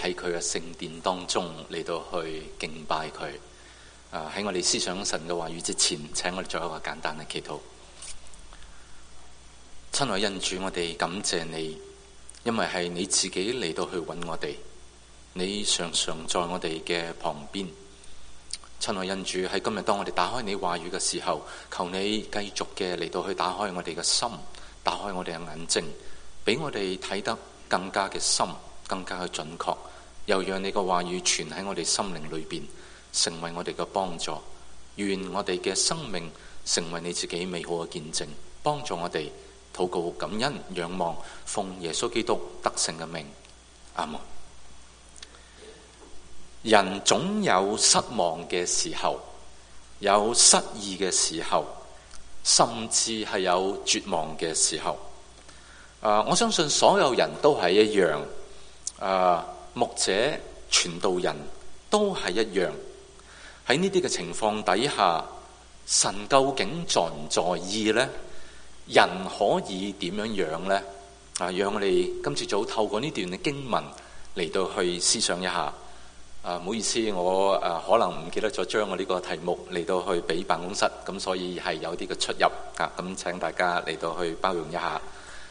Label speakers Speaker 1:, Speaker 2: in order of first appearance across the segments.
Speaker 1: 喺佢嘅聖殿當中嚟到去敬拜佢。喺我哋思想神嘅話語之前，請我哋做一個簡單嘅祈禱。親愛恩主，我哋感謝你，因為係你自己嚟到去揾我哋，你常常在我哋嘅旁邊。親愛恩主，喺今日當我哋打開你話語嘅時候，求你繼續嘅嚟到去打開我哋嘅心，打開我哋嘅眼睛，俾我哋睇得更加嘅深，更加嘅準確，又讓你嘅話語存喺我哋心靈裏邊，成為我哋嘅幫助。願我哋嘅生命成為你自己美好嘅見證，幫助我哋禱告、感恩、仰望，奉耶穌基督得勝嘅名，阿門。人總有失望嘅時候，有失意嘅時候，甚至係有絕望嘅時候。我相信所有人都係一樣，牧者、傳道人都係一樣。喺呢啲嘅情況底下，神究竟在唔在意呢？人可以點樣樣呢？讓我哋今次早透過呢段嘅經文嚟到去思想一下。唔好意思，我可能唔記得咗將我呢個題目嚟到去俾辦公室，咁所以係有啲嘅出入咁請大家嚟到去包容一下。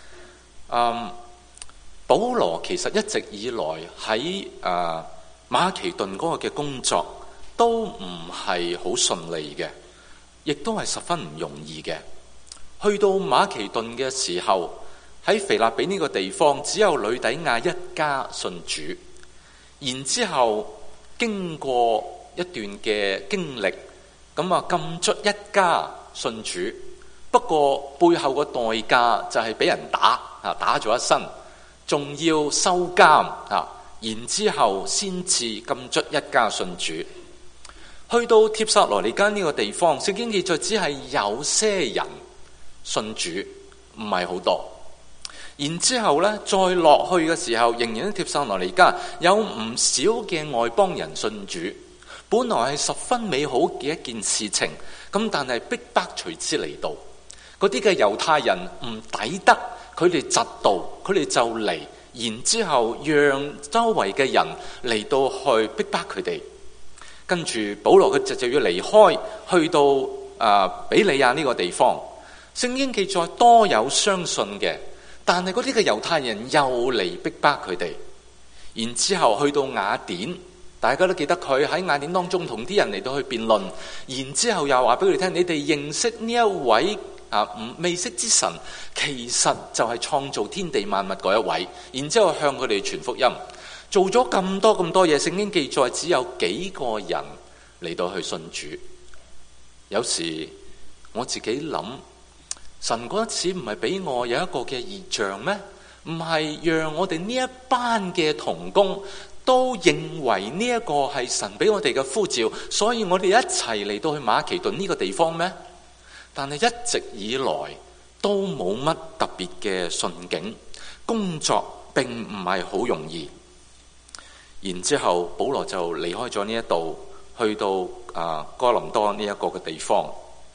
Speaker 1: 保羅其實一直以來喺馬其頓嗰個嘅工作都唔係好順利嘅，亦都係十分唔容易嘅。去到馬其頓嘅時候，喺腓立比呢個地方只有呂底亞一家信主，然之後經過一段嘅經歷，禁卒一家信主。不過背後嘅代價就係俾人打咗一身，仲要收監然之後先至禁卒一家信主。去到帖撒羅尼迦呢個地方，聖經記載只係有些人信主，唔係好多。然之後呢，再落去嘅時候，仍然喺帖撒羅尼迦有唔少嘅外邦人信主。本來係十分美好嘅一件事情，但係逼迫隨之嚟到。嗰啲嘅猶太人唔抵得，佢哋嫉妒，佢哋就嚟，然之後讓周圍嘅人嚟到去逼迫佢哋。跟住保羅佢就要離開，去到比利亞呢個地方。聖經記載多有相信嘅，但係嗰啲嘅猶太人又嚟逼迫佢哋。然之後去到雅典，大家都記得佢喺雅典當中同啲人嚟到去辯論，然之後又話俾佢哋聽，你哋認識呢一位未識之神，其實就係創造天地萬物嗰一位。然之後向佢哋傳福音，做咗咁多嘢，聖經記載只有幾個人嚟到去信主。有時我自己諗，神嗰一次唔係俾我有一個嘅異象咩？唔係讓我哋呢一班嘅同工都認為呢一個係神俾我哋嘅呼召，所以我哋一齊嚟到去馬其頓呢個地方咩？但係一直以來都冇乜特別嘅順境，工作並唔係好容易。然之後保羅就離開咗呢一度，去到哥林多呢一個嘅地方。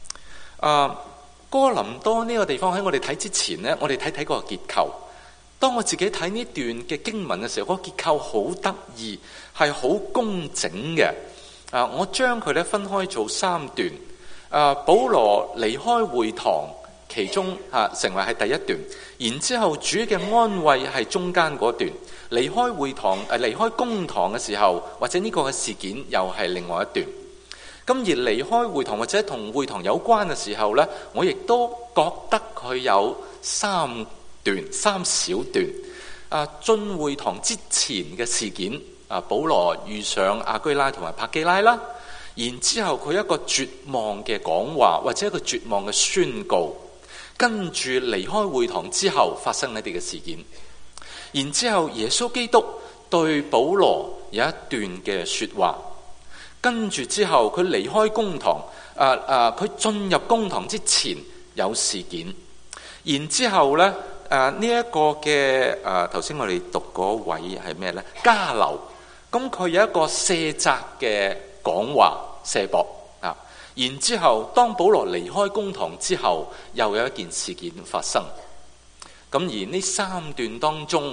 Speaker 1: 哥林多呢個地方喺我哋睇之前呢，我哋睇睇個結構。當我自己睇呢段嘅經文嘅時候，個結構好得意，係好工整嘅。我將佢咧分開做三段。保羅離開會堂，其中成為係第一段。然之後主嘅安慰係中間嗰段。離開會堂離開公堂嘅時候，或者呢個嘅事件又係另外一段。咁而離開會堂或者同會堂有關嘅時候呢，我亦都覺得佢有三小段。進會堂之前嘅事件，保羅遇上亞居拉同埋柏基拉啦。然之後佢一個絕望嘅講話，或者一個絕望嘅宣告，跟住離開會堂之後發生一啲嘅事件。然之後耶穌基督對保羅有一段嘅說話，跟住之後佢離開公堂，佢進入公堂之前有事件。然之後呢，呢一個嘅頭先我哋讀嗰位係咩呢？迦流，咁佢有一個卸責嘅講話卸膊。然之後當保羅離開公堂之後，又有一件事件發生。咁而呢三段當中，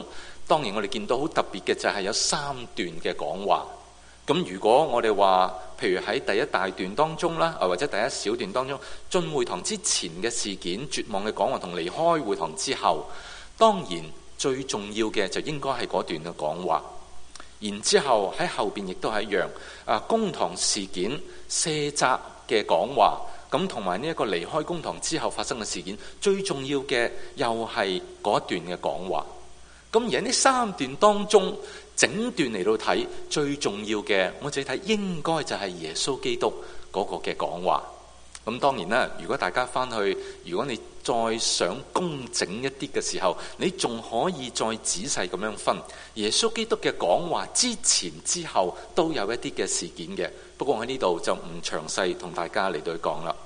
Speaker 1: 當然我哋見到好特別嘅就係有3段嘅講話。咁如果我哋話，譬如喺第一大段當中啦，或者第一小段當中，進會堂之前嘅事件、絕望嘅講話同離開會堂之後，當然最重要嘅就應該係嗰段嘅講話。然之後喺後邊亦都係一樣，公堂事件卸責嘅講話，咁同埋呢一個離開公堂之後發生嘅事件，最重要嘅又係嗰一段嘅講話。咁而喺呢3段當中，整段嚟到睇，最重要嘅，我自己睇應該就係耶穌基督嗰個嘅講話。咁當然啦，如果大家翻去，如果你再想工整一啲嘅時候，你仲可以再仔細咁樣分耶穌基督嘅講話之前之後都有一啲嘅事件嘅。不過我喺呢度就唔詳細同大家嚟到講啦。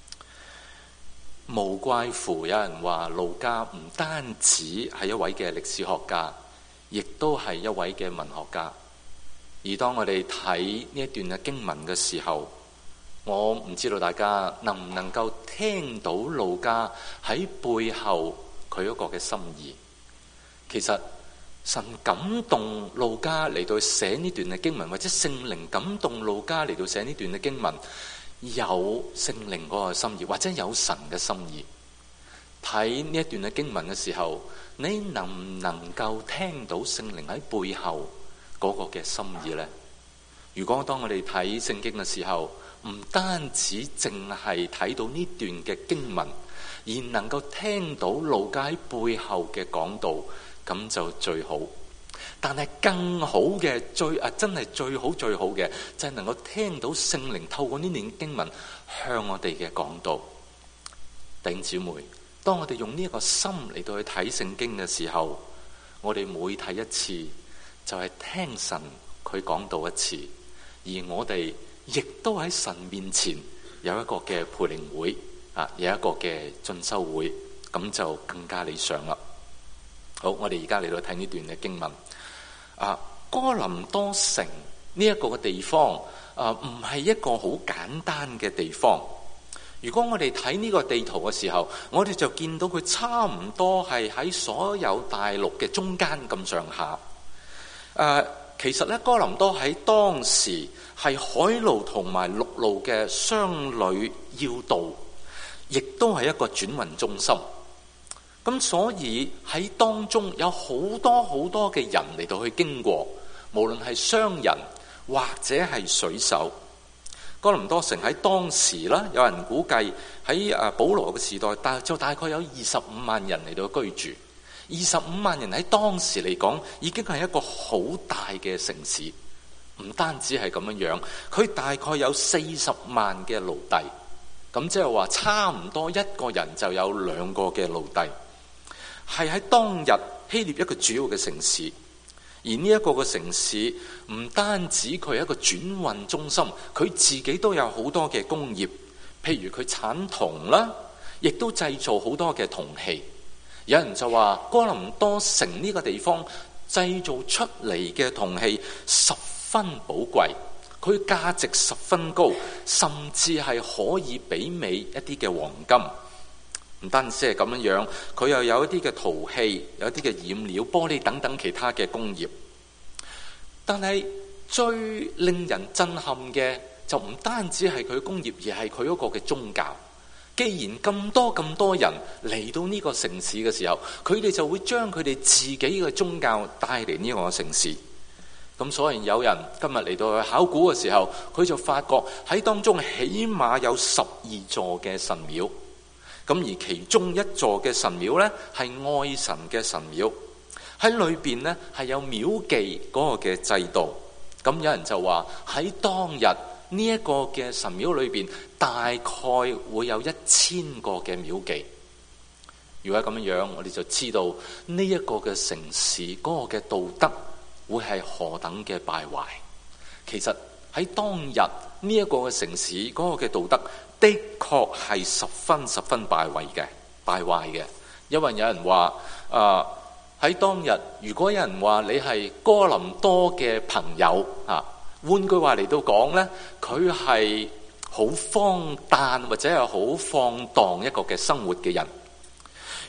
Speaker 1: 無怪乎有人話路加唔單止係一位嘅歷史學家，亦都係一位嘅文學家。而當我哋睇呢一段嘅經文嘅時候，我唔知道大家能唔能夠聽到路加喺背後佢嗰個嘅心意。其實神感動路加嚟到寫呢段嘅經文，或者聖靈感動路加嚟到寫呢段嘅經文，有聖靈嗰個心意，或者有神嘅心意。睇呢一段嘅經文嘅時候，你能唔能夠聽到聖靈喺背後嗰個嘅心意呢？如果當我哋睇聖經嘅時候，唔單止淨係睇到呢段嘅經文，而能夠聽到路加喺背後嘅講道，咁就最好。但係更好嘅，真係最好嘅，就係能夠聽到聖靈透過呢段經文向我哋嘅講道。弟兄姊妹，當我哋用呢一個心嚟到去睇聖經嘅時候，我哋每睇一次就係聽神佢講道一次，而我哋亦都喺神面前有一個嘅培靈會有一個嘅進修會，咁就更加理想啦。好，我哋而家嚟到睇呢段嘅經文。哥林多城呢一個嘅地方唔係一個好簡單嘅地方。如果我哋睇呢個地圖嘅時候，我哋就見到佢差唔多係喺所有大陸嘅中間咁上下。其實咧，哥林多喺當時係海路同埋陸路嘅商旅要道，亦都係一個轉運中心。咁所以喺當中有好多嘅人嚟到去經過，無論係商人或者係水手。哥林多城喺當時啦，有人估計喺保羅嘅時代，大概有25萬人嚟到居住。25萬人喺當時嚟講，已經係一個好大嘅城市。唔單止係咁樣樣，佢大概有40萬嘅奴隸。咁即係話差唔多一個人就有2個嘅奴隸。係喺當日希臘一個主要嘅城市，而呢一個嘅城市唔單止佢係一個轉運中心，佢自己都有好多嘅工業，譬如佢產銅啦，亦都製造好多嘅銅器。有人就話哥林多城呢個地方製造出嚟嘅銅器十分寶貴，佢價值十分高，甚至係可以媲美一啲嘅黃金。唔單止係咁樣樣，佢又有一啲嘅陶器，有一啲嘅染料、玻璃等等其他嘅工業。但係最令人震撼嘅就唔單止係佢工業，而係佢嗰個嘅宗教。既然咁多人嚟到呢個城市嘅時候，佢哋就會將佢哋自己嘅宗教帶嚟呢個城市。咁所以有人今日嚟到去考古嘅時候，佢就發覺喺當中起碼有12座嘅神廟。咁而其中一座嘅神廟呢，係愛神嘅神廟，喺裏邊呢，係有廟妓嗰個嘅制度。咁有人就話喺當日呢一個嘅神廟裏邊，大概會有1000個嘅廟妓。如果咁樣，我哋就知道呢一個嘅城市嗰個嘅道德會係何等嘅敗壞。其實喺當日呢一個嘅城市嗰個嘅道德，的確係十分敗壞嘅。因為有人話喺當日，如果有人話你係哥林多嘅朋友換句話嚟到講呢，佢係好荒誕或者係好放蕩一個嘅生活嘅人。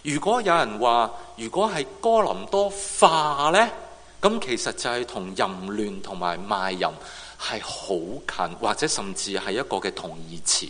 Speaker 1: 如果有人話，如果係哥林多化呢，咁其實就係同淫亂同埋賣淫係好近，或者甚至係一個嘅同義詞。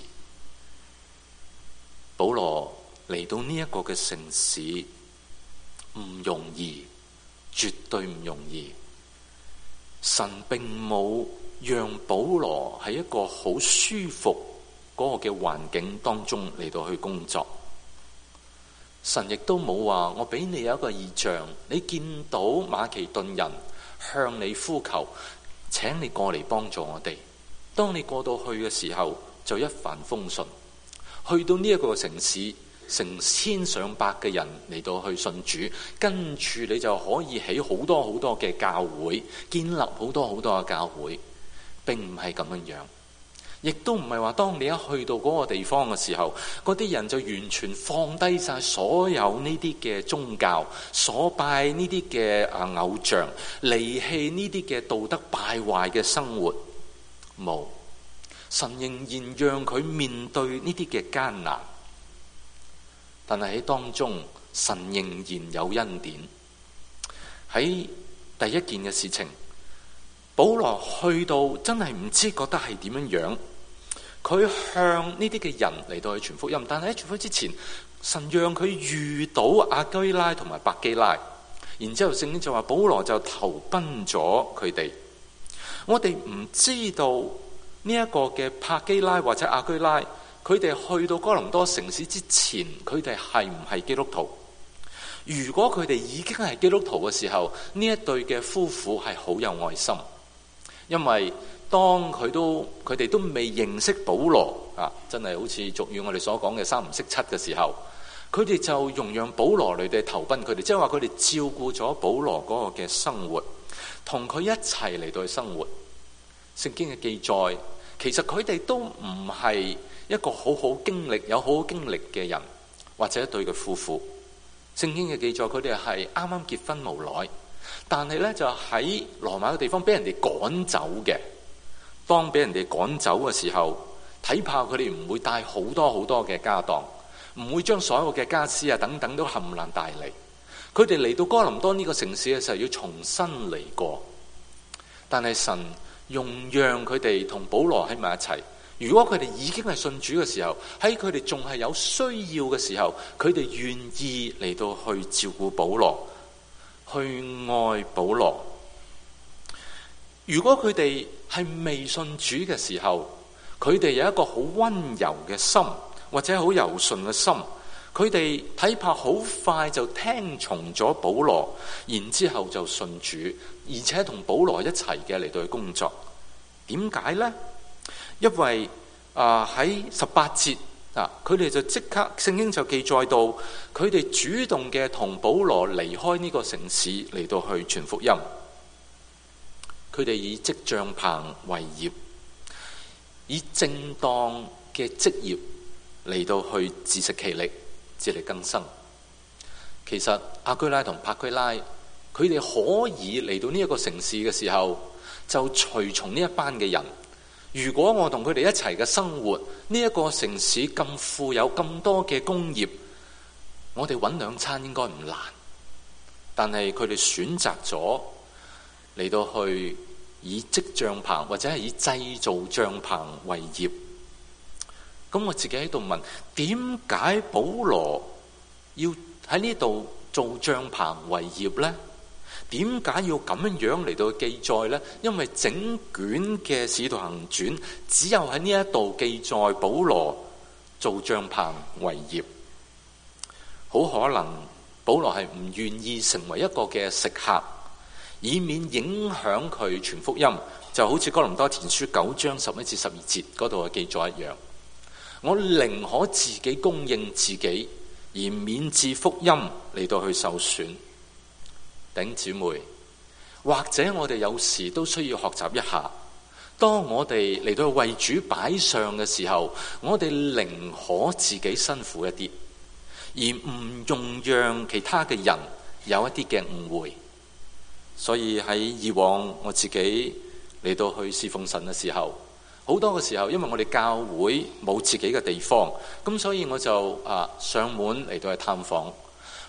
Speaker 1: 保羅嚟到呢一個嘅城市唔容易，絕對唔容易。神並冇讓保羅喺一個好舒服嗰個嘅環境當中嚟到去工作。神亦都冇話，我俾你有一個異象，你見到馬其頓人向你呼求，請你過嚟幫助我哋。當你過到去嘅時候，就一帆風順。去到呢一個城市，成千上百嘅人嚟到去信主，跟住你就可以起好多好多嘅教會，建立好多好多嘅教會。並唔係咁樣樣。亦都唔係話，當你一去到嗰個地方嘅時候，嗰啲人就完全放低晒所有呢啲嘅宗教，所拜呢啲嘅偶像，離棄呢啲嘅道德敗壞嘅生活。冇，神仍然讓佢面對呢啲嘅艱難，但係喺當中，神仍然有恩典。喺第一件嘅事情，保羅去到真係唔知覺得係點樣樣。佢向呢啲嘅人嚟到去傳福音，但係喺傳福音之前，神讓佢遇到亞居拉同埋百基拉，然之後聖經就話保羅就投奔咗佢哋。我哋唔知道呢一個嘅百基拉或者亞居拉，佢哋去到哥林多城市之前，佢哋係唔係基督徒？如果佢哋已經係基督徒嘅時候，呢一對嘅夫婦係好有愛心，因為當佢哋都未認識保羅啊，真係好似俗語我哋所講嘅三唔識七嘅時候，佢哋就容讓保羅嚟到投奔佢哋，即係話佢哋照顧咗保羅嗰個嘅生活，同佢一齊嚟到去生活。聖經嘅記載，其實佢哋都唔係一個好好經歷、有好好經歷嘅人，或者一對嘅夫婦。聖經嘅記載，佢哋係啱啱結婚無耐，但係呢就喺羅馬嘅地方俾人哋趕走嘅。當俾人哋趕走嘅時候，睇怕佢哋唔會帶好多好多嘅家當，唔會將所有嘅家私啊等等都冚唪唥帶嚟。佢哋嚟到哥林多呢個城市嘅時候，要重新嚟過。但係神用讓佢哋同保羅喺埋一齊。如果佢哋已經係信主嘅時候，喺佢哋仲係有需要嘅時候，佢哋願意嚟到去照顧保羅，去愛保羅。如果佢哋係未信主嘅時候，佢哋有一個好溫柔嘅心，或者好柔順嘅心，佢哋睇怕好快就聽從咗保羅，然之後就信主，而且同保羅一齊嘅嚟到去工作。點解呢？因為喺18節佢哋就即刻聖經就記載到，佢哋主動嘅同保羅離開呢個城市嚟到去傳福音。佢哋以織帳棚為業，以正當嘅職業嚟到去自食其力，自力更生。其實亞居拉同百基拉，佢哋可以嚟到呢一個城市嘅時候，就隨從呢一班嘅人。如果我同佢哋一齊嘅生活，呢一個城市咁富有，咁多嘅工業，我哋揾兩餐應該唔難。但係佢哋選擇咗嚟到去以織帳棚或者係以製造帳棚為業。咁我自己喺度問，點解保羅要喺呢度做帳棚為業呢？點解要咁樣嚟到記載呢？因為整卷嘅使徒行傳只有喺呢一度記載保羅做帳棚為業。好可能保羅係唔願意成為一個嘅食客，以免影響佢傳福音，就好似哥林多前書9章11至12節嗰度嘅記載一樣。我寧可自己供應自己，而免致福音嚟到去受損。弟兄姊妹，或者我哋有時都需要學習一下，當我哋嚟到為主擺上嘅時候，我哋寧可自己辛苦一啲，而唔容讓其他嘅人有一啲嘅誤會。所以喺以往我自己嚟到去侍奉神嘅時候，好多嘅時候，因為我哋教會冇自己嘅地方，咁所以我就上門嚟到去探訪。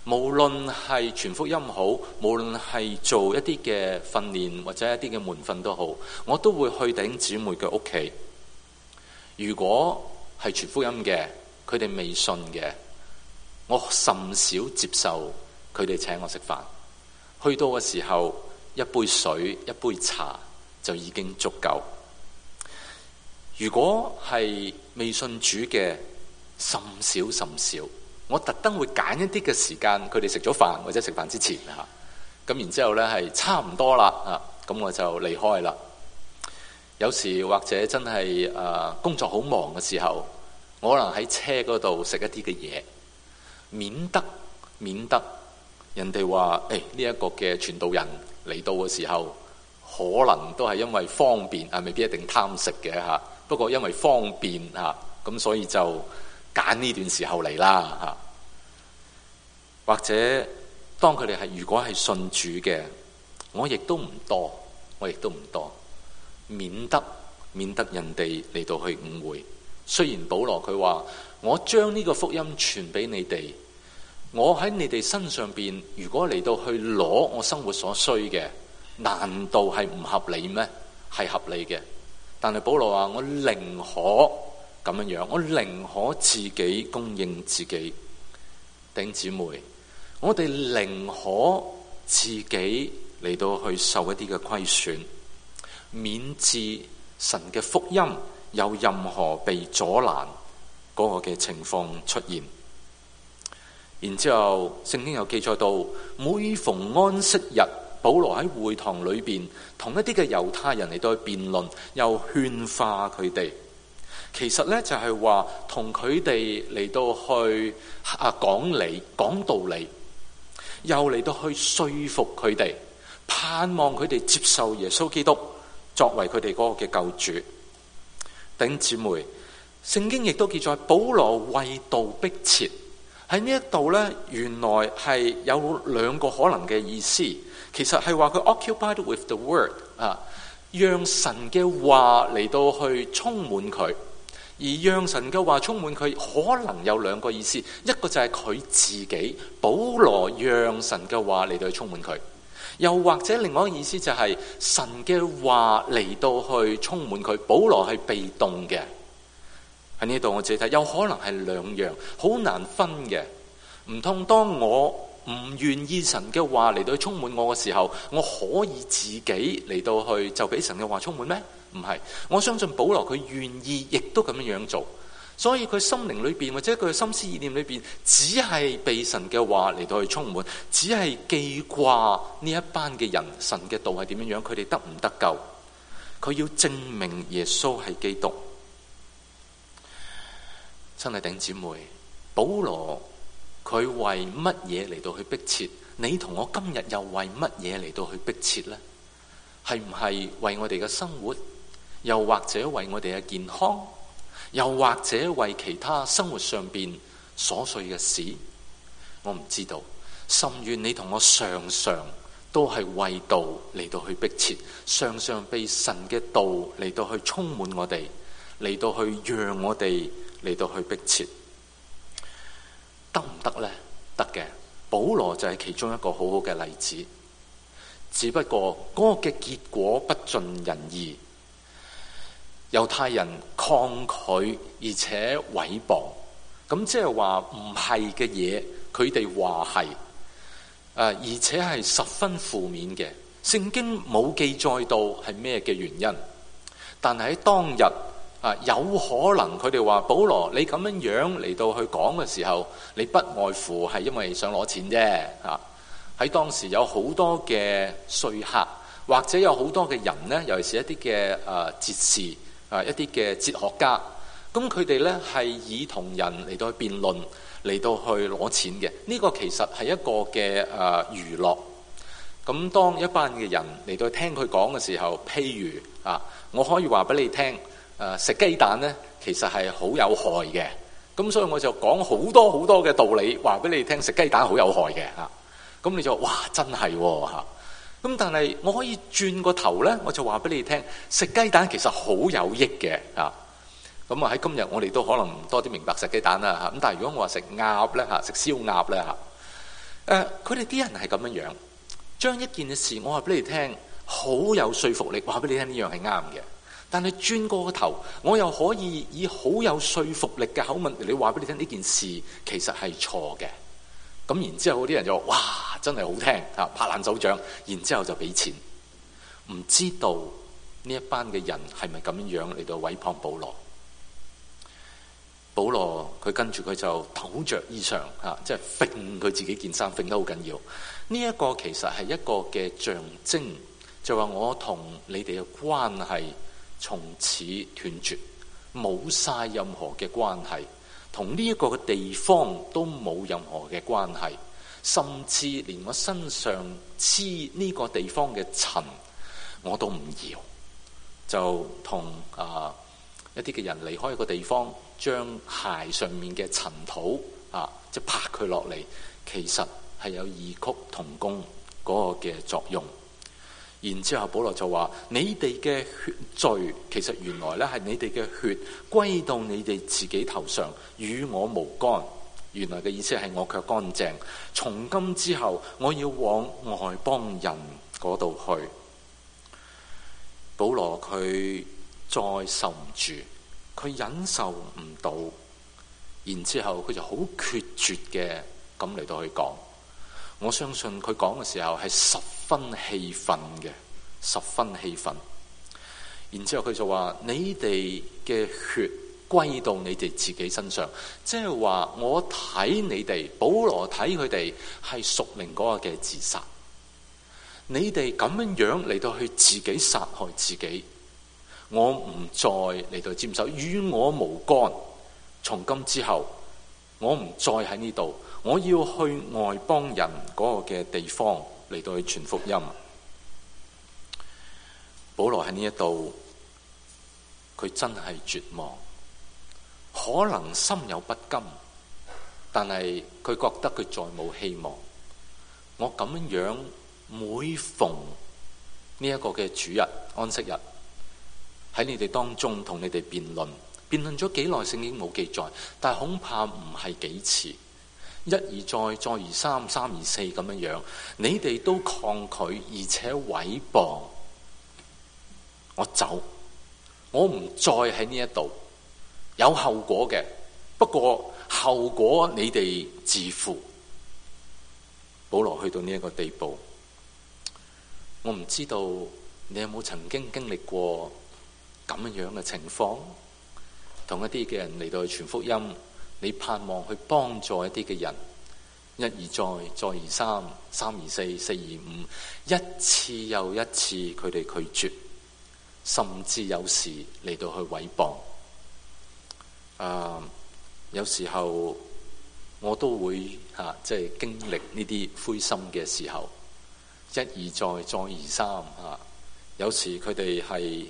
Speaker 1: 無論係傳福音好，無論係做一啲嘅訓練或者一啲嘅門訓都好，我都會去弟兄姊妹嘅屋企。如果係傳福音嘅，佢哋未信嘅，我甚少接受佢哋請我食飯。去到嘅時候，一杯水一杯茶就已經足夠。如果係未信主嘅，甚少甚少，我特登會揀一啲嘅時間，佢哋食咗飯或者食飯之前咁然之後呢係差唔多啦咁我就離開啦。有時或者真係工作好忙嘅時候，我可能喺車嗰度食一啲嘅嘢，免得人哋話呢一個嘅傳道人嚟到嘅時候，可能都係因為方便未必一定貪食嘅不過因為方便咁所以就揀呢段時候嚟啦或者當佢哋如果係信主嘅，我亦都唔多，免得人哋嚟到去誤會。雖然保羅佢話我將呢個福音傳俾你哋，我喺你哋身上邊如果嚟到去攞我生活所需嘅，難道係唔合理咩？係合理嘅。但係保羅話我寧可咁樣，我寧可自己供應自己。弟兄姊妹，我哋寧可自己嚟到去受一啲嘅虧損，免致神嘅福音有任何被阻攔嗰個嘅情況出現。然之後聖經有記載到，每逢安息日，保羅喺會堂裏邊同一啲嘅猶太人嚟到去辯論，又勸化佢哋。其實呢，就係話同佢哋嚟到去講道理，又嚟到去說服佢哋，盼望佢哋接受耶穌基督作為佢哋嗰個嘅救主。弟兄姊妹，聖經亦都記載保羅為道迫切。喺呢一度呢，原來係有兩個可能嘅意思。其實係話佢 occupied with the word 讓神嘅話嚟到去充滿佢。而讓神嘅話充滿佢，可能有兩個意思。一個就係佢自己，保羅讓神嘅話嚟到去充滿佢。又或者另外一個意思就係神嘅話嚟到去充滿佢，保羅係被動嘅。喺呢度我自己睇，有可能係兩樣，好難分嘅。唔通當我唔願意神嘅話嚟到去充滿我嘅時候，我可以自己嚟到去就俾神嘅話充滿咩？唔係，我相信保羅佢願意，亦都咁樣做。所以佢心靈裏邊或者佢心思意念裏邊，只係被神嘅話嚟到去充滿，只係記掛呢一班嘅人，神嘅道係點樣樣，佢哋得唔得救？佢要證明耶穌係基督。親愛弟兄姊妹，保羅佢為乜嘢嚟到去迫切？你同我今日又為乜嘢嚟到去迫切呢？係唔係為我哋嘅生活？又或者為我哋嘅健康？又或者為其他生活上邊瑣碎嘅事？我唔知道。甚願你同我常常都係為道嚟到去迫切，常常被神嘅道嚟到去充滿我哋，嚟到去讓我哋嚟到去迫切。得唔得呢？得嘅。保羅就係其中一個好好嘅例子。只不過嗰個嘅結果不盡人意。猶太人抗拒而且毀謗，咁即係話唔係嘅嘢，佢哋話係，而且係十分負面嘅。聖經冇記載到係咩嘅原因，但係喺當日有可能佢哋話保羅，你咁樣嚟到去講嘅時候，你不外乎係因為想攞錢啫。喺當時有好多嘅說客，或者有好多嘅人呢，尤其是一啲嘅哲士，一啲嘅哲學家，咁佢哋呢係以同人嚟到去辯論，嚟到去攞錢嘅。呢個其實係一個嘅娛樂。咁當一班嘅人嚟到聽佢講嘅時候，譬如我可以話俾你聽，食雞蛋呢其實係好有害嘅。咁所以我就講好多好多嘅道理，話俾你聽食雞蛋好有害嘅。咁你就哇真係喎。咁但係我可以轉個頭呢，我就話俾你聽，食雞蛋其實好有益嘅。咁喺今日我哋都可能多啲明白食雞蛋啦。咁但係如果我話食鴨呢，食燒鴨呢， 佢哋啲人係咁樣，將一件嘅事我話俾你聽，好有說服力，話俾你聽呢樣係啱嘅。但係轉過個頭，我又可以以好有說服力嘅口吻，你話俾你聽呢件事其實係錯嘅。咁然之後嗰啲人就話：哇，真係好聽啊！拍爛手掌，然之後就俾錢。唔知道呢一班嘅人係咪咁樣嚟到毀謗保羅？保羅佢跟住佢就抖着衣裳即係揈佢自己件衫，揈得好緊要。呢一個其實係一個嘅象徵，就話我同你哋嘅關係從此斷絕，冇晒任何嘅關係，同呢一個嘅地方都冇任何嘅關係，甚至連我身上黐呢個地方嘅塵我都唔要，就同一啲嘅人離開一個地方，將鞋上面嘅塵土即係拍佢落嚟，其實係有異曲同工嗰個嘅作用。然之後保羅就話：你哋嘅血罪，其實原來咧係你哋嘅血歸到你哋自己頭上，與我無干。原來嘅意思係我卻乾淨。從今之後，我要往外邦人嗰度去。保羅佢再受唔住，佢忍受唔到，然之後佢就好決絕嘅咁嚟到去講。我相信佢講嘅時候係十分氣憤嘅，十分氣憤。然之後佢就話：你哋嘅血歸到你哋自己身上，即係話我睇你哋，保羅睇佢哋係屬靈嗰個嘅自殺。你哋咁樣嚟到去自己殺害自己，我唔再嚟到沾手，與我無干。從今之後，我唔再喺呢度。我要去外邦人嗰個嘅地方嚟到去傳福音。保羅喺呢一度，佢真係絕望，可能心有不甘，但係佢覺得佢再冇希望。我咁樣每逢呢一個嘅主日安息日，喺你哋當中同你哋辯論咗幾耐，聖經冇記載，但係恐怕唔係幾次。一而再，再而三，三而四咁樣，你哋都抗拒而且毀謗，我走，我唔再喺呢一度，有後果嘅，不過後果你哋自負。保羅去到呢一個地步，我唔知道你有冇曾經經歷過咁樣嘅情況，同一啲嘅人嚟到去傳福音。你盼望去幫助一啲嘅人，一而再，再而三，三而四，四而五，一次又一次佢哋拒絕，甚至有時嚟到去毀謗。有時候我都會即係經歷呢啲灰心嘅時候，一而再，再而三。有時佢哋係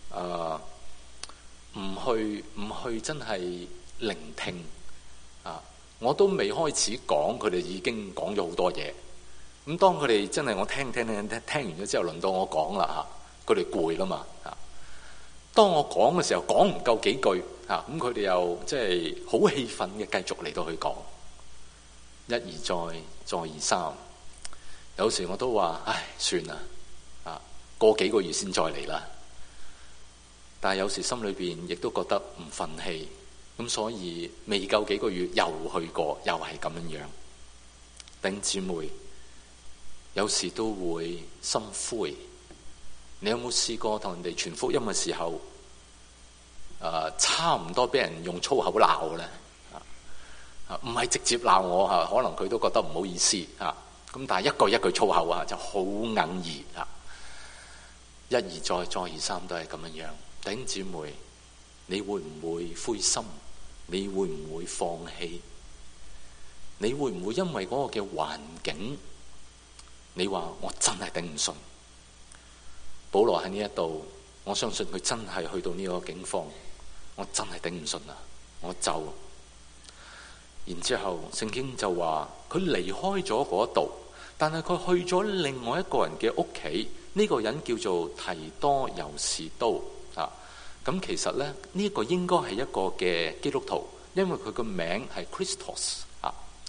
Speaker 1: 唔去真係聆聽。我都未開始講，佢哋已經講咗好多嘢。咁當佢哋真係我聽完咗之後，輪到我講啦嚇，佢哋攰啦嘛嚇。當我講嘅時候，講唔夠幾句嚇，咁佢哋又即係好氣憤嘅，繼續嚟到去講，一而再，再而三。有時我都話：唉，算啦，過幾個月先再嚟啦。但係有時心裏邊亦都覺得唔憤氣。咁所以未夠幾個月又去過，又係咁樣。弟兄姊妹，有時都會心灰。你有冇試過同人哋傳福音嘅時候，差唔多俾人用粗口鬧咧？唔係直接鬧我可能佢都覺得唔好意思咁，但係一句粗口就好哽耳一而再，再而三都係咁樣。弟兄姊妹，你會唔會灰心？你會唔會放棄？你會唔會因為嗰個嘅環境，你話我真係頂唔順？保羅喺呢一度，我相信佢真係去到呢個境況，我真係頂唔順啦，我走。然之後聖經就話佢離開咗嗰度，但係佢去咗另外一個人嘅屋企，呢個人叫做提多猶士都。咁其實咧，呢個應該係一個嘅基督徒，因為佢個名係 Christos。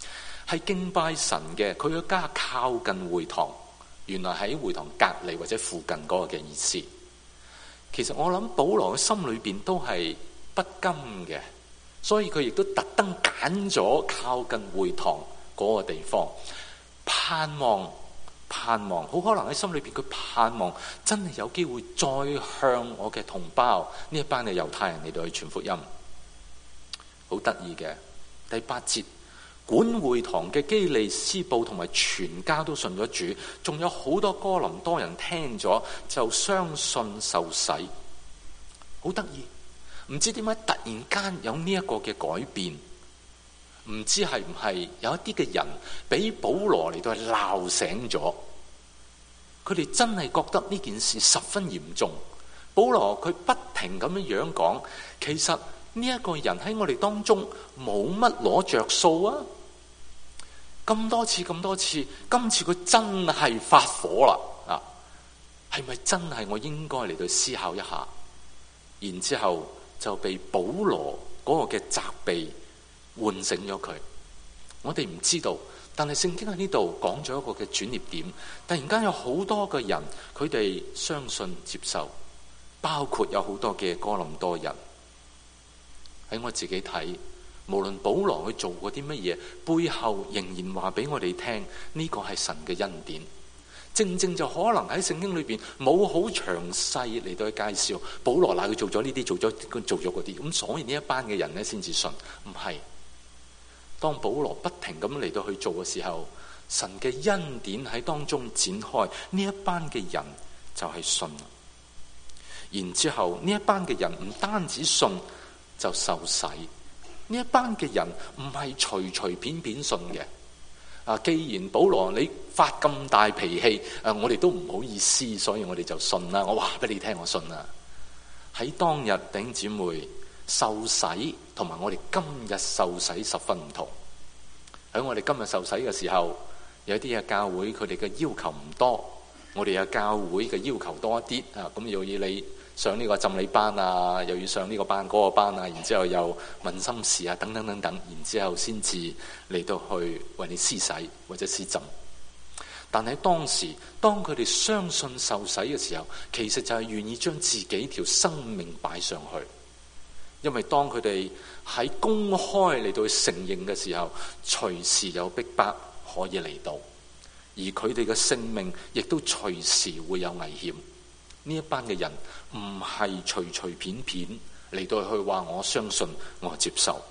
Speaker 1: 係敬拜神嘅，佢嘅家靠近會堂，原來喺會堂隔離或者附近嗰個嘅意思。其實我諗保羅嘅心裏邊都係不甘嘅，所以佢亦都特登揀咗靠近會堂嗰個地方，盼望，好可能喺心裏邊佢盼望真係有機會再向我嘅同胞呢一班嘅猶太人嚟到去傳福音。好得意嘅，第8節，管會堂嘅基利斯布同埋全家都信咗主，仲有好多哥林多人聽咗就相信受洗。好得意，唔知點解突然間有呢一個嘅改變，唔知係唔係有一啲嘅人俾保羅嚟到係鬧醒咗，佢哋真係覺得呢件事十分嚴重。保羅佢不停咁樣講，其實呢一個人喺我哋當中冇乜攞着數啊！咁多次，今次佢真係發火啦啊！係咪真係我應該嚟到思考一下？然之後就被保羅嗰個嘅責備喚醒咗佢。我哋唔知道，但係聖經喺呢度講咗一個嘅轉捩點。突然間有好多嘅人，佢哋相信接受，包括有好多嘅哥林多人。喺我自己睇，無論保羅去做過啲乜嘢，背後仍然話俾我哋聽，呢個係神嘅恩典。正正就可能喺聖經裏邊冇好詳細嚟到去介紹保羅佢做咗呢啲，做咗嗰啲，咁所以呢一班嘅人咧先至信。唔係，當保羅不停咁嚟到去做嘅時候，神嘅恩典喺當中展開，呢一班嘅人就係信。然之後呢一班嘅人唔單止信，就受洗。呢一班嘅人唔係隨隨便便信嘅。既然保羅你發咁大脾氣，我哋都唔好意思，所以我哋就信啦。我話俾你聽，我信啦。喺當日弟兄姊妹受洗同埋我哋今日受洗十分唔同。喺我哋今日受洗嘅時候，有啲嘅教會佢哋嘅要求唔多，我哋有教會嘅要求多一啲啊。咁又要你上呢個浸禮班啊，又要上呢個班嗰個班啊，然之後又問心事啊，等等，然之後先至嚟到去為你施洗或者施浸。但係當時，當佢哋相信受洗嘅時候，其實就係願意將自己條生命擺上去，因為當佢哋喺公開嚟到去承認嘅時候，隨時有逼迫可以嚟到，而佢哋嘅性命亦都隨時會有危險。呢一班嘅人唔係隨隨便便嚟到去話我相信，我接受。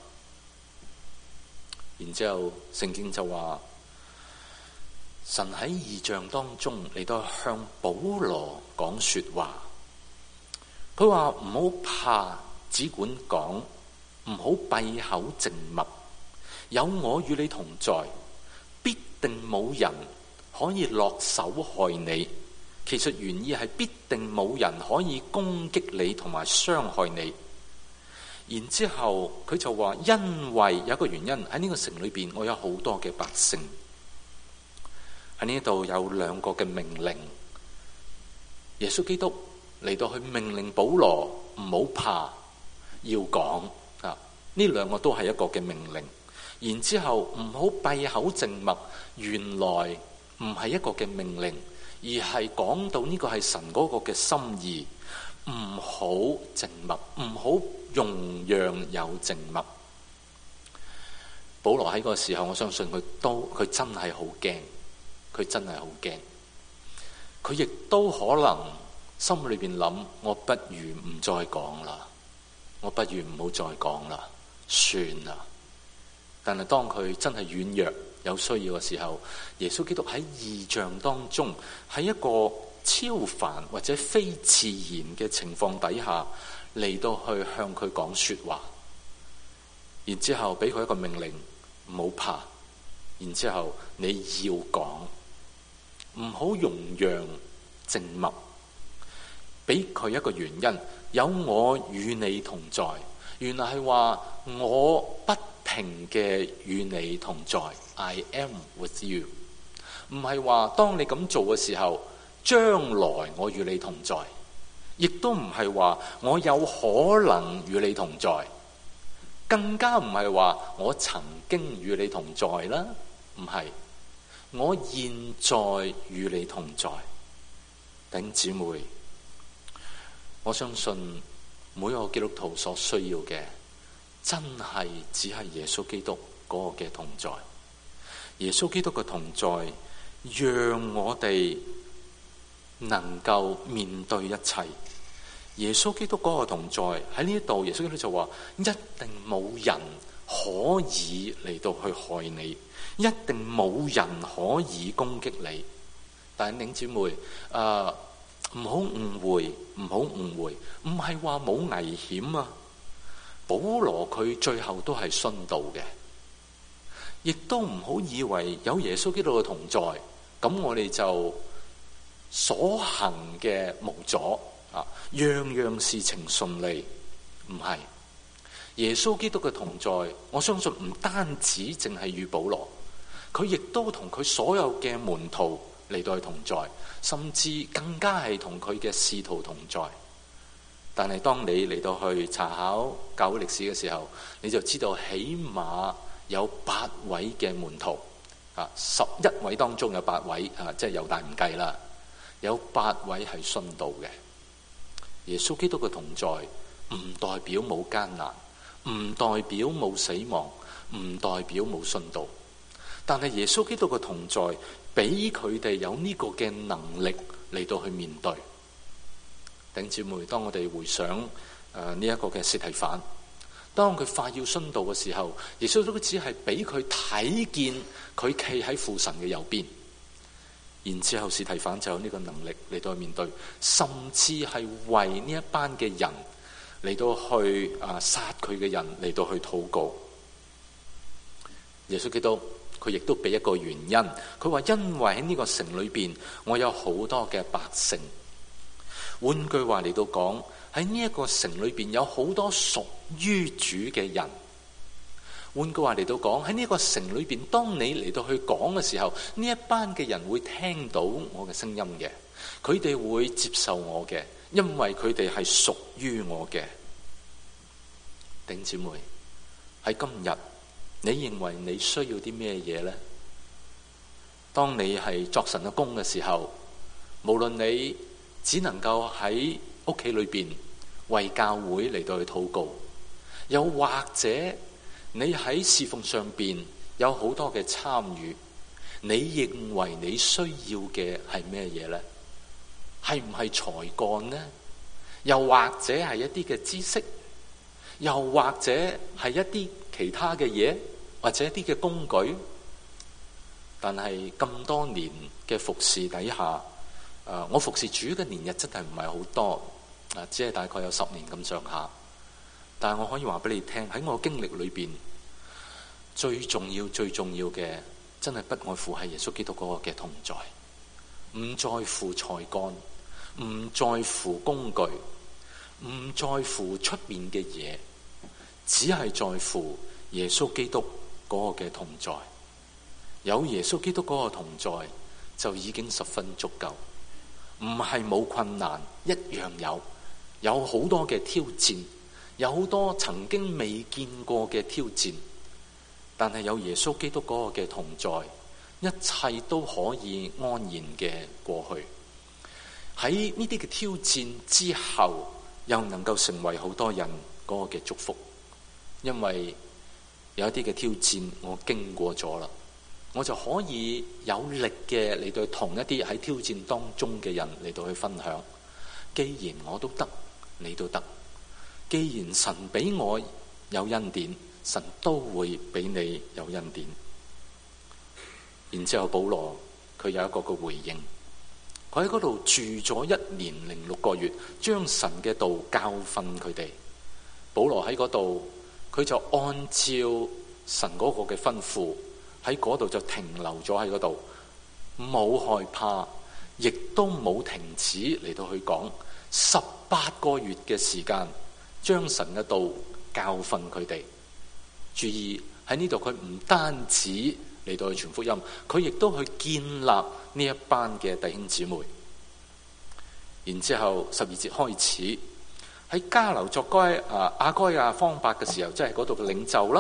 Speaker 1: 然之後聖經就話，神喺異象當中嚟到向保羅講說話。佢話唔好怕，只管講，唔好閉口靜默。有我與你同在，必定冇人可以落手害你。其實原意係必定冇人可以攻擊你同埋傷害你。然之後佢就話，因為有一個原因，喺呢個城裏邊我有好多嘅百姓。喺呢度有兩個嘅命令，耶穌基督嚟到去命令保羅唔好怕，要講啊。呢兩個都係一個嘅命令。然之後唔好閉口靜默，原來唔係一個嘅命令，而係講到呢個係神嗰個嘅心意，唔好靜默，唔好容讓有靜默。保羅喺個時候，我相信佢真係好驚，佢真係好驚。佢亦都可能心裏邊諗，我不如唔再講啦，我不如唔好再講啦，算啦。但係當佢真係軟弱有需要嘅時候，耶穌基督喺異象當中，喺一個超凡或者非自然嘅情況底下嚟到去向佢講說話，然之後俾佢一個命令，唔好怕，然之後你要講，唔好容讓靜默，俾佢一個原因，有我與你同在。原來係話我不停嘅與你同在， I am with you。 唔係話當你咁做嘅時候，將來我與你同在，亦都唔係話我有可能與你同在，更加唔係話我曾經與你同在啦。 唔係，我現在與你同在。弟兄姊妹，我相信每一個基督徒所需要嘅，真係只係耶穌基督嗰個嘅同在。耶穌基督嘅同在，讓我哋能夠面對一切。耶穌基督嗰個同在喺呢度，耶穌基督就話：一定冇人可以嚟到去害你，一定冇人可以攻擊你。但係弟兄姊妹，唔好誤會，唔好誤會，唔係話冇危險啊！保羅佢最後都係殉道嘅，亦都唔好以為有耶穌基督嘅同在，咁我哋就所行嘅無阻啊，樣樣事情順利。唔係，耶穌基督嘅同在，我相信唔單止淨係與保羅，佢亦都同佢所有嘅門徒嚟到去同在，甚至更加係同佢嘅使徒同在。但係當你嚟到去查考教會歷史嘅時候，你就知道起碼有8位嘅門徒，11位當中有8位即係猶大唔計啦，有8位係殉道嘅。耶穌基督嘅同在唔代表冇艱難，唔代表冇死亡，唔代表冇殉道。但係耶穌基督嘅同在，俾佢哋有呢個嘅能力嚟到去面對。弟兄姊妹，當我哋回想呢一個嘅司提反，當佢快要殉道嘅時候，耶穌都只係俾佢睇見佢企喺父神嘅右邊，然之後司提反就有呢個能力嚟到去面對，甚至係為呢一班嘅人嚟到去殺佢嘅人嚟到去禱告。耶穌基督佢亦都俾一個原因，佢話因為喺呢個城裏邊，我有好多嘅百姓。換句話嚟到講，喺呢一個城裏邊有好多屬於主嘅人。換句話嚟到講，喺呢個城裏邊，當你嚟到去講嘅時候，呢一班嘅人會聽到我嘅聲音嘅，佢哋會接受我嘅，因為佢哋係屬於我嘅。弟兄姊妹，喺今日，你認為你需要啲咩嘢呢？當你係作神嘅工嘅時候，無論你只能夠喺屋企裏邊為教會嚟到去禱告，又或者你喺侍奉上邊有好多嘅參與，你認為你需要嘅係咩嘢呢？係唔係才幹呢？又或者係一啲嘅知識，又或者係一啲其他嘅嘢，或者一啲嘅工具？但係咁多年嘅服侍底下，我服侍主嘅年日真係唔係好多，只係大概有10年咁上下。但係我可以話俾你聽，喺我經歷裏邊，最重要嘅，真係不外乎係耶穌基督嗰個嘅同在，唔在乎才幹，唔在乎工具，唔在乎出面嘅嘢，只係在乎耶穌基督嗰個嘅同在。有耶穌基督嗰個同在，就已經十分足夠。唔係冇困難，一樣有好多嘅挑戰，有好多曾經未見過嘅挑戰。但係有耶穌基督嗰個嘅同在，一切都可以安然嘅過去。喺呢啲嘅挑戰之後，又能夠成為好多人嗰個嘅祝福。因為有一啲嘅挑戰我經過咗啦，我就可以有力嘅嚟到同一啲喺挑戰當中嘅人嚟到去分享。既然我都得，你都得。既然神俾我有恩典，神都會俾你有恩典。然之後保羅佢有一個嘅回應，佢喺嗰度住咗1年6個月，將神嘅道教訓佢哋。保羅喺嗰度，佢就按照神嗰個嘅吩咐，喺嗰度就停留咗喺嗰度，冇害怕，亦都冇停止嚟到去講。18個月嘅時間，將神嘅道教訓佢哋。注意喺呢度，佢唔單止嚟到去傳福音，佢亦都去建立呢一班嘅弟兄姊妹。然之後12節開始，喺加流作該亞該亞方伯嘅時候，即係嗰度嘅領袖啦，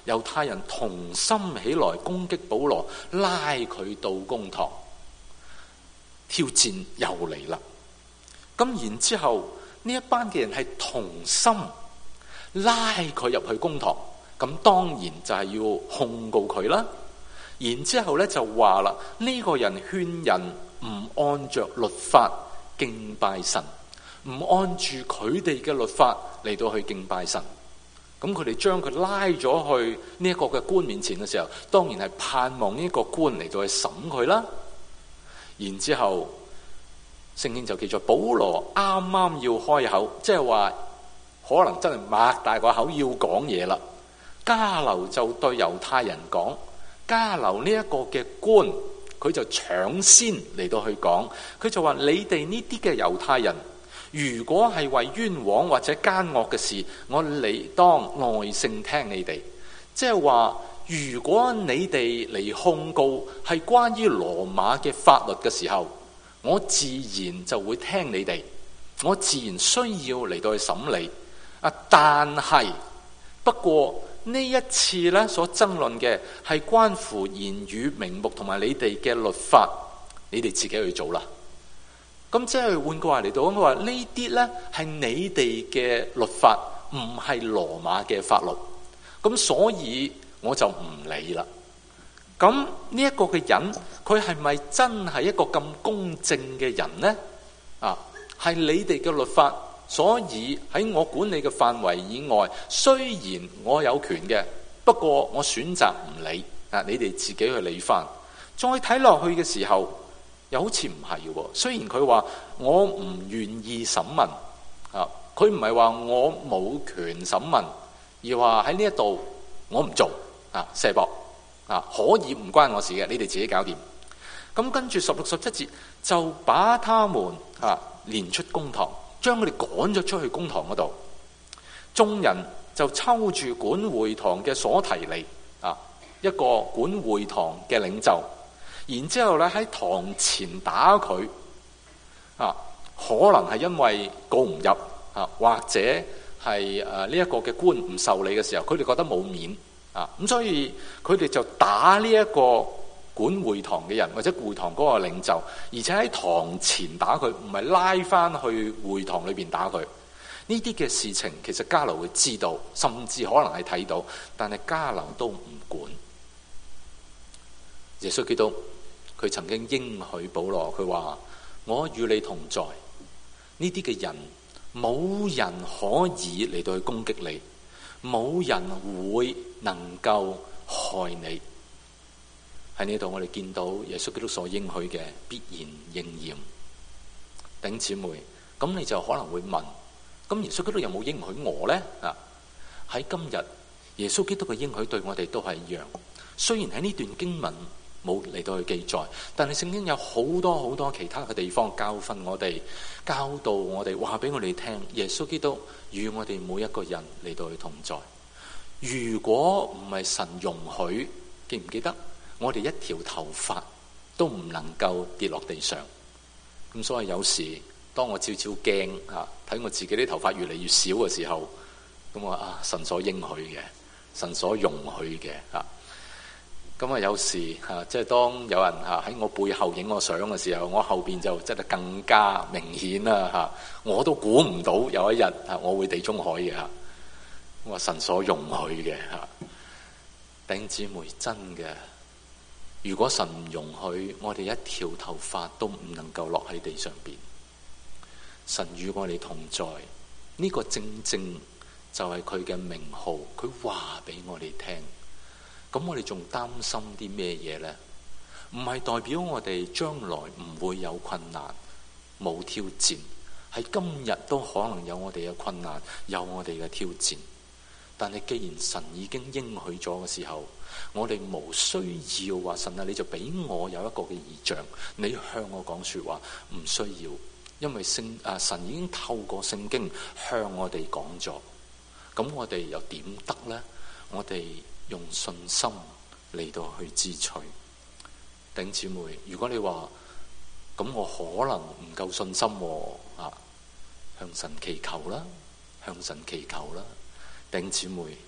Speaker 1: 猶太人同心起來攻擊保羅，拉佢到公堂。挑戰又嚟啦。咁然之後呢一班嘅人係同心拉佢入去公堂，咁當然就係要控告佢啦。然之後咧就話啦，呢個人勸人唔按着律法敬拜神，唔按住佢哋嘅律法嚟到去敬拜神。咁佢哋將佢拉咗去呢一個嘅官面前嘅時候，當然係盼望呢一個官嚟到去審佢啦。然之後聖經就記載保羅啱啱要開口，即係話可能真係擘大個口要講嘢啦。迦流就對猶太人講，迦流呢一個嘅官，佢就搶先嚟到去講，佢就話你哋呢啲嘅猶太人，如果係為冤枉或者奸惡嘅事，我理當耐性聽你哋。即係話，如果你哋嚟控告係關於羅馬嘅法律嘅時候，我自然就會聽你哋，我自然需要嚟到去審理。但係不過呢一次咧所爭論嘅係關乎言語名目同埋你哋嘅律法，你哋自己去做啦。咁即係換句話嚟到，佢話呢啲咧係你哋嘅律法，唔係羅馬嘅法律。咁所以我就唔理啦。咁呢一個嘅人，佢係咪真係一個咁公正嘅人呢？係你哋嘅律法，所以喺我管理嘅範圍以外，雖然我有權嘅，不過我選擇唔理。你哋自己去理翻。再睇落去嘅時候，又好似唔係嘅。雖然佢話我唔願意審問，佢唔係話我冇權審問，而話喺呢一度我唔做，卸膊，可以唔關我事嘅，你哋自己搞掂。咁跟住16、17節就把他們連出公堂，將佢哋趕咗出去公堂嗰度。眾人就抽住管會堂嘅所提尼，一個管會堂嘅領袖，然之後咧喺堂前打佢。可能係因為告唔入，或者係呢一個嘅官唔受理嘅時候，佢哋覺得冇面，咁所以佢哋就打呢一個管會堂嘅人或者會堂嗰個領袖，而且喺堂前打佢，唔係拉翻去會堂裏邊打佢。呢啲嘅事情其實迦流會知道，甚至可能係睇到，但係迦流都唔管。耶穌基督佢曾經應許保羅，佢話我與你同在。呢啲嘅人冇人可以嚟到去攻擊你，冇人會能夠害你。喺呢度我哋見到耶穌基督所應許嘅必然應驗。弟兄姊妹，咁你就可能會問，咁耶穌基督有冇應許我呢？喺今日耶穌基督嘅應許對我哋都係一樣。雖然喺呢段經文冇嚟到去記載，但係聖經有好多好多其他嘅地方教訓我哋，教導我哋，話俾我哋聽，耶穌基督與我哋每一個人嚟到去同在。如果唔係神容許，記唔記得我哋一條頭髮都唔能夠跌落地上？咁所以有時當我照照鏡睇我自己啲頭髮越嚟越少嘅時候，咁我神所應許嘅，神所容許嘅。咁有時即係當有人喺我背後影我相嘅時候，我後邊就真係更加明顯啦。我都估唔到有一日我會地中海嘅。我話神所容許嘅。弟兄姊妹，真嘅，如果神唔容許，我哋一條頭髮都唔能夠落喺地上邊。神與我哋同在，呢個正正就係佢嘅名號，佢話俾我哋聽。咁我哋仲擔心啲咩嘢呢？唔係代表我哋將來唔會有困難、冇挑戰，喺今日都可能有我哋嘅困難，有我哋嘅挑戰。但係既然神已經應許咗嘅時候，我哋無需要話神你就俾我有一個嘅異象，你向我講說話，唔需要，因為神已經透過聖經向我哋講咗。咁我哋又點得呢？我哋用信心嚟到去支取。弟兄姊妹，如果你話咁我可能唔夠信心，向神祈求啦，向神祈求啦。弟兄姊妹，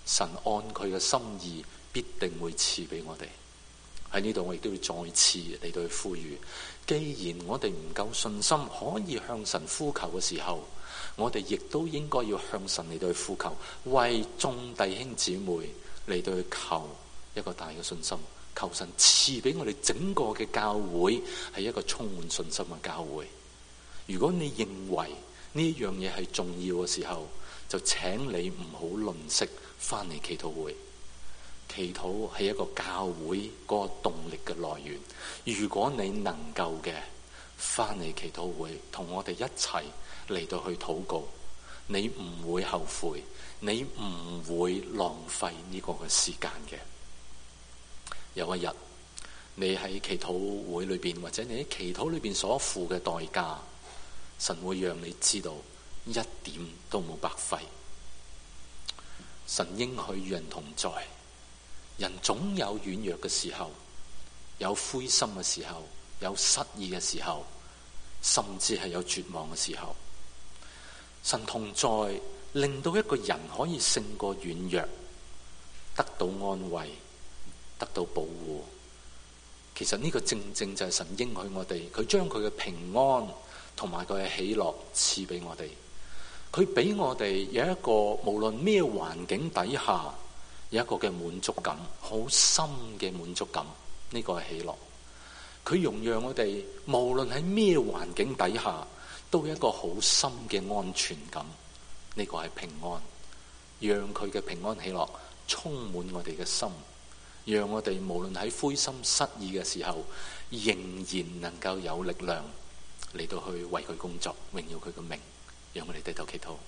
Speaker 1: 神按佢嘅心意必定會賜俾我哋。喺呢度我亦都要再次嚟到去呼籲，既然我哋唔夠信心可以向神呼求嘅時候，我哋亦都應該要向神嚟到去呼求，為眾弟兄姊妹嚟到去求一個大嘅信心，求神賜俾我哋整個嘅教會係一個充滿信心嘅教會。如果你認為呢樣嘢係重要嘅時候，就請你唔好吝嗇翻嚟祈禱會。祈禱係一個教會嗰個動力嘅來源。如果你能夠嘅翻嚟祈禱會，同我哋一齊嚟到去禱告，你唔會後悔，你唔會浪費呢個嘅時間嘅。有一日你喺祈禱會裏邊，或者你喺祈禱裏邊所付嘅代價，神會讓你知道一點都冇白費。神應許與人同在，人總有軟弱嘅時候，有灰心嘅時候，有失意嘅時候，甚至係有絕望嘅時候。神同在，令到一個人可以勝過軟弱，得到安慰，得到保護。其實呢個正正就係神應許我哋，佢將佢嘅平安同埋佢嘅喜樂賜俾我哋。佢俾我哋有一個無論咩環境底下有一個嘅滿足感，好深嘅滿足感，呢個係喜樂。佢容讓我哋無論喺咩環境底下都有一個好深嘅安全感，呢個係平安。讓佢嘅平安喜樂充滿我哋嘅心，讓我哋無論喺灰心失意嘅時候，仍然能夠有力量嚟到去為佢工作，榮耀佢嘅名。讓我哋低頭祈禱。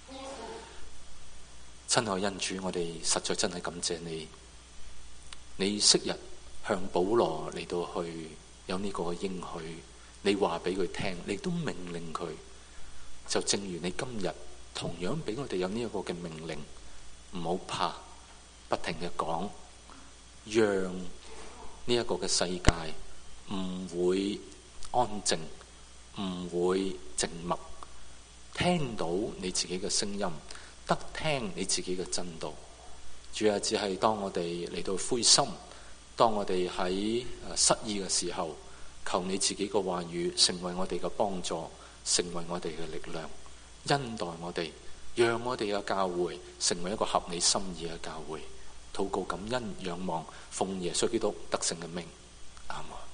Speaker 1: 親愛恩主，我哋實在真係感謝你。你昔日向保羅嚟到去有呢個應許，你話俾佢聽，你都命令佢，就正如你今日同樣俾我哋有呢一個嘅命令，唔好怕，不停嘅講，讓呢一個嘅世界唔會安靜，唔會靜默，聽到你自己嘅聲音，得聽你自己嘅真道。主啊，只係當我哋嚟到灰心，當我哋喺失意嘅時候，求你自己嘅話語成為我哋嘅幫助，成為我哋嘅力量，恩待我哋，讓我哋嘅教會成為一個合你心意嘅教會。禱告感恩仰望，奉耶穌基督得勝嘅名，阿們。